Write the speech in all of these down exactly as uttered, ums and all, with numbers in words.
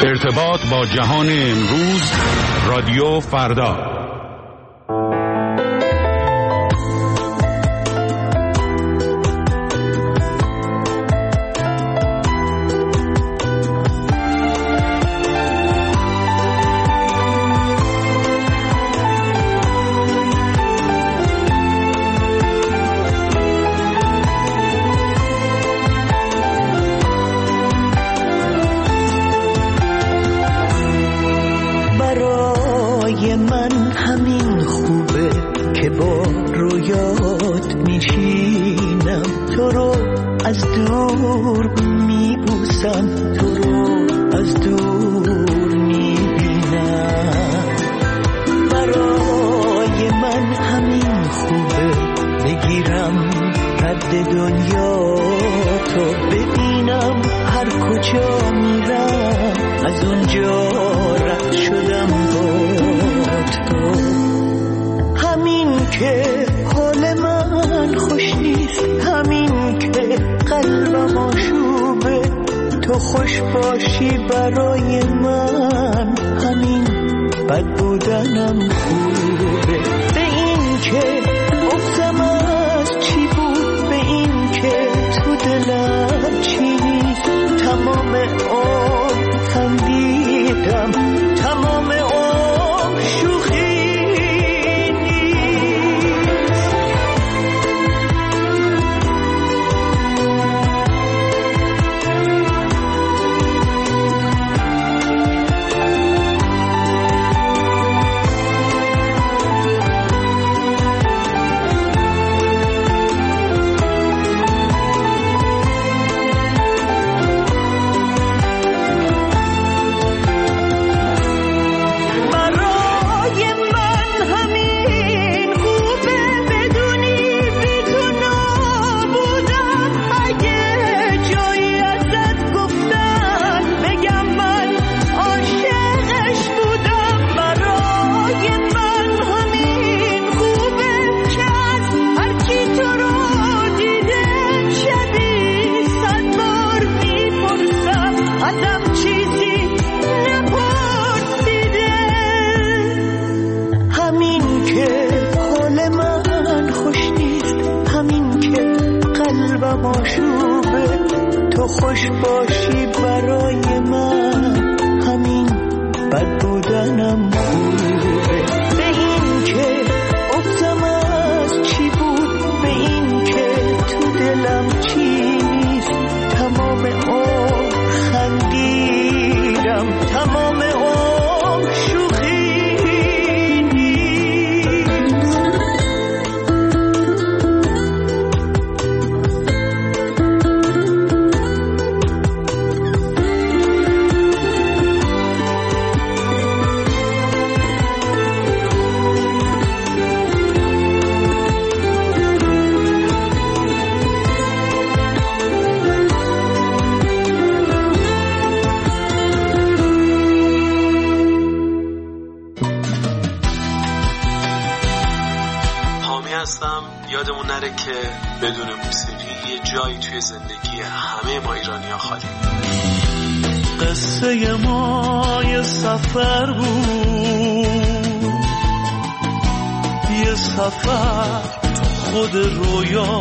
ارتباط با جهان امروز، رادیو فردا. خوش باشی برای من، همین بد بودنم خوبه. به این که گفتم از چی بود، به این که تو دلم چی نیست، تمام عمر خندیدم، تمام عمر شوخی خوش باشی برای من، همین بد بودنم خوبه. به این که گفتم از چی بود، به این که تو دلم چی نیست، تمام عمر خندیدم، تمام عمر شوخی یادمون نره که بدون موسیقی یه جایی توی زندگی همه ما ایرانی‌ها خالی. قصه ما یه سفر بود، یه سفر خود رویا،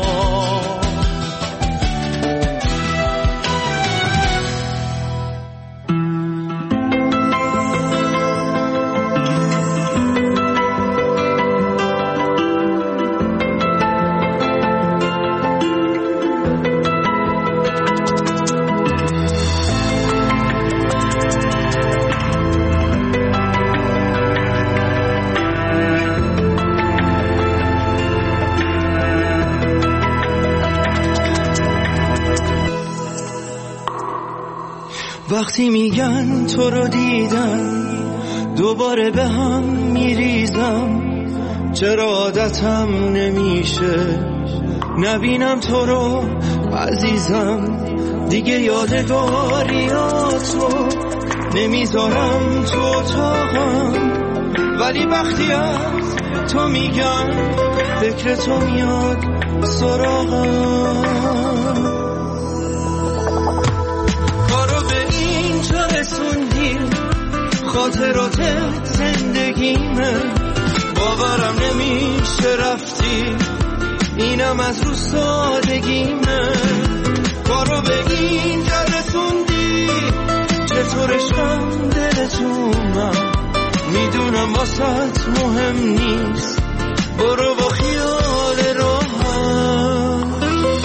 وقتی میگن تو رو دیدن دوباره به هم میریزم، چرا عادتم نمیشه نبینم تو رو عزیزم، دیگه یادگاریاتو نمیذارم تو اتاقم، ولی وقتی از تو میگن فکر تو میاد سراغم. کارو به این جا رسوندی خاطرات زندگیمه، باورم نمیشه رفتی، اینم از رو سادگیمه. کارو به اینجا رسوندی، چطور عشقم دلتونم، میدونم واسط مهم نیست، برو با خیال راحت.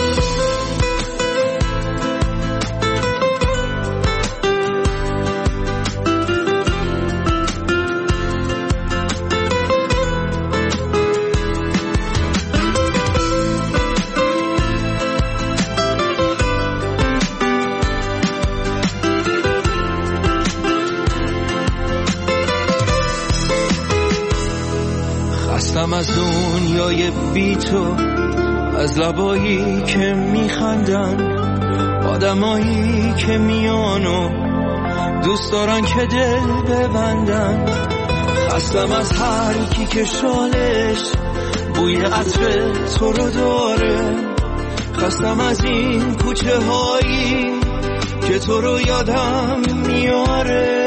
خستم از دنیای بی تو، از لبایی که میخندن، آدمایی که میانو دوست دارن که دل ببندن. خستم از هر کی که شالش بوی عطر تو رو داره، خستم از این کوچه هایی که تو رو یادم میاره.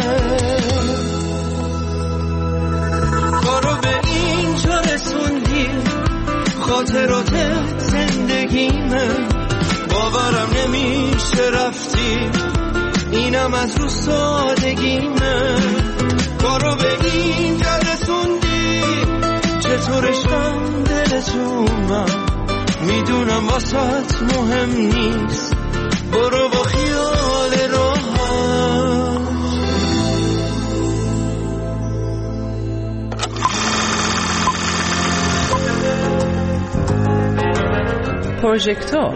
کارو به اینجا رسوندی، خاطرات زندگیمه، باورم نمیشه رفتی، اینم از رو سادگیمه. کارو به اینجا رسوندی، چطور عشقم دلتونم، میدونم واسط مهم نیست، برو با خیال راحت. پروژکتور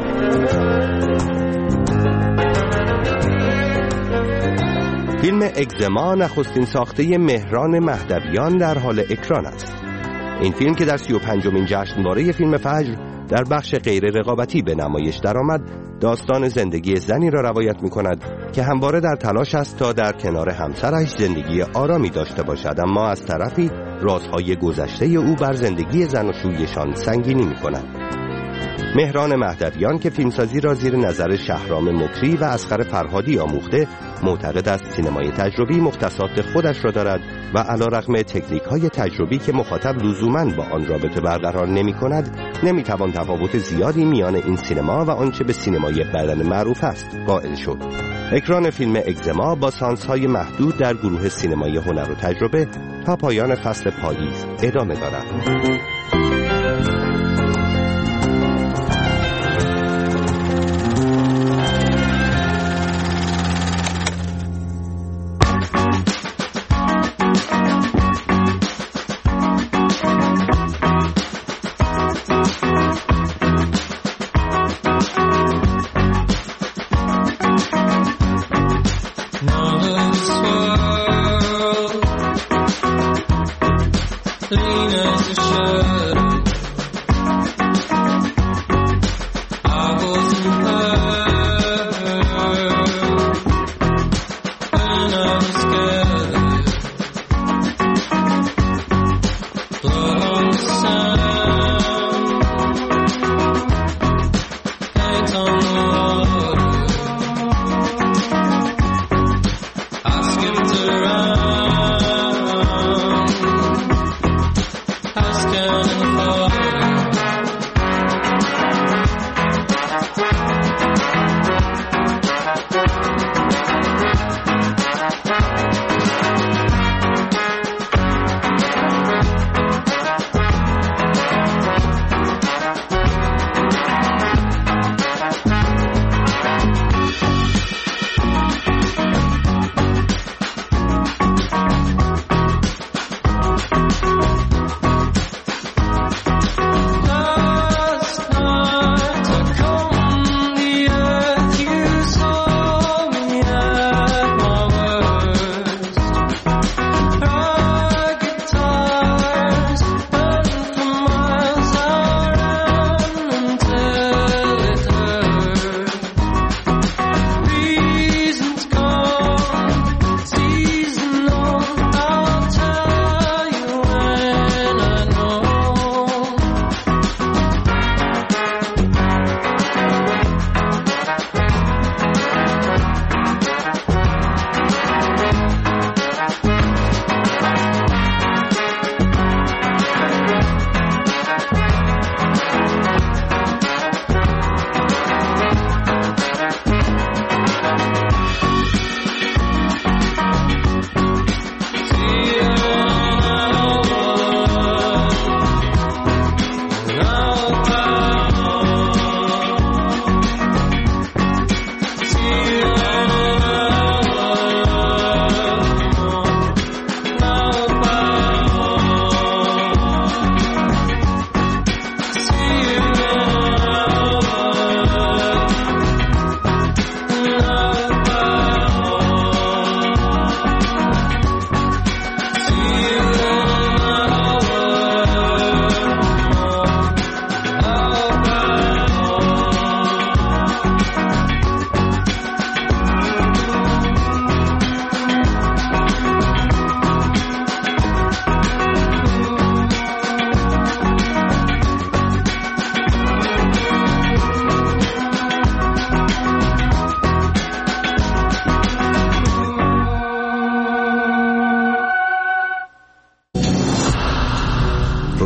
فیلم اگزما نخستین ساخته مهران مهدویان در حال اکران است. این فیلم که در سی و پنجمین جشنواره فیلم فجر در بخش غیر رقابتی به نمایش درآمد، داستان زندگی زنی را روایت می‌کند که همواره در تلاش است تا در کنار همسرش زندگی آرامی داشته باشد، اما از طرفی رازهای گذشته او بر زندگی زن و شویشان سنگینی می‌کند. مهران مهدویان که فیلمسازی را زیر نظر شهرام مکری و اصغر فرهادی آموخته، معتقد است سینمای تجربی مختصات خودش را دارد و علیرغم تکنیک‌های تجربی که مخاطب لزوماً با آن رابطه برقرار نمی‌کند، نمی‌توان تفاوت زیادی میان این سینما و آنچه به سینمای بدن معروف است قائل شد. اکران فیلم اگزما با سانس‌های محدود در گروه سینمای هنر و تجربه تا پایان فصل پاییز ادامه دارد. Ask him to run. Ask him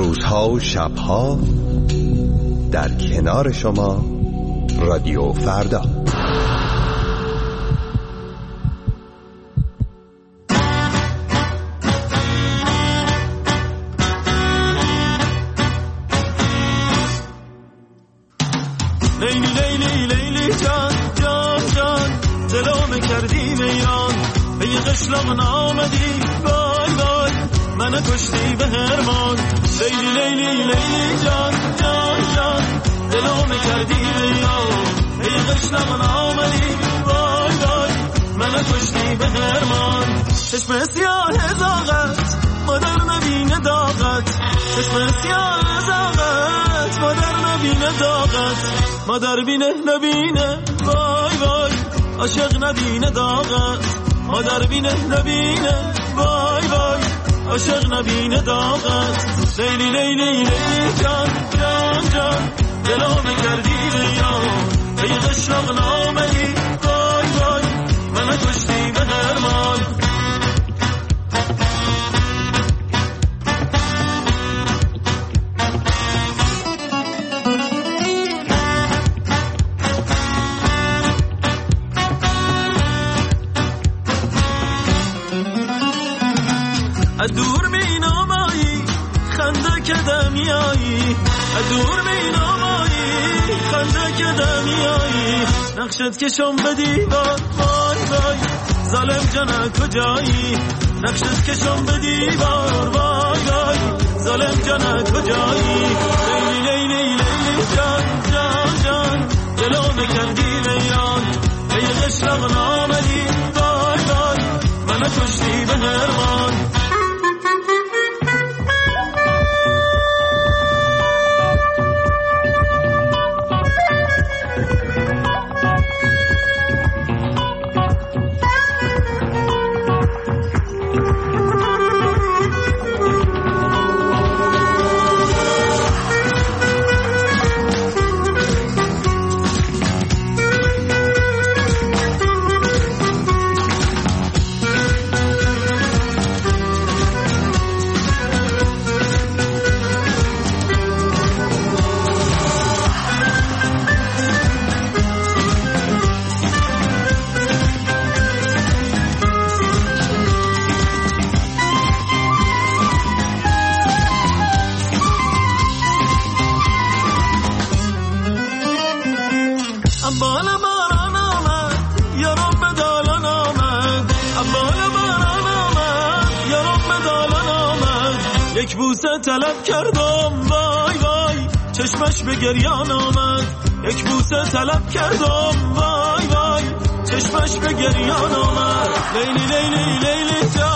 روزها و شبها در کنار شما رادیو فردا. لیلی لیلی لیلی جان جان جان دلم کردی میان به یه قشلاق نامدی وای وای منو کشتی به هرمان. لیلی لیلی لیلی جان جان جان دلم کردی میان به یه قشلاق نامدی وای وای منو کشتی به هرمان. چشم سیاه زاغت مادر نبینه داغت، چشم سیاه زاغت مادر نبینه داغت، مادر بینه نبینه وای وای عاشق نبینه داغت، مادر بینه نبینه وای وای عاشق نبینه داغت. لیلی لیلی لیلی جان جان جان دلم کردی بیان به یه قشلاق نامدی وای وای منو کشتی به هرمان. دور می نامایی خنده که دمیایی، دور می نامایی خنده که دمیایی، نقشت کشم به دیوار وای وای ظالم جانه کجایی، نقشت کشم به دیوار وای وای ظالم جانه کجایی. لیلی لیلی لیلی جان جان جان دلم کردی میان به یه قشلاق نامدی وای وای منو کشتی به هرمان. یک بوسه طلب کردم وای وای چشمش به گریان آمد، یک بوسه طلب کردم وای وای چشمش به گریان آمد. لیلی لیلی لیلی جان